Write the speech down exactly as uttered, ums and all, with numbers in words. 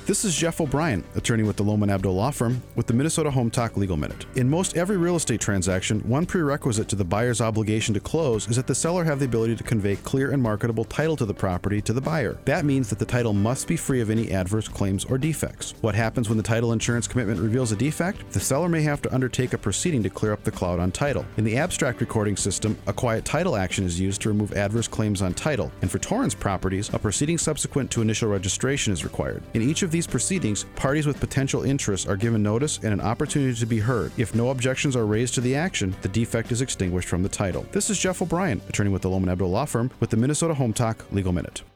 This is Jeff O'Brien, attorney with the Lohman Abdo Law Firm, with the Minnesota Home Talk Legal Minute. In most every real estate transaction, one prerequisite to the buyer's obligation to close is that the seller have the ability to convey clear and marketable title to the property to the buyer. That means that the title must be free of any adverse claims or defects. What happens when the title insurance commitment reveals a defect? The seller may have to undertake a proceeding to clear up the cloud on title. In the abstract recording system, a quiet title action is used to remove adverse claims on title, and for Torrens properties, a proceeding subsequent to initial registration is required. In each of these proceedings, parties with potential interests are given notice and an opportunity to be heard. If no objections are raised to the action, the defect is extinguished from the title. This is Jeff O'Brien, attorney with the Lohman Abdo Law Firm, with the Minnesota Home Talk Legal Minute.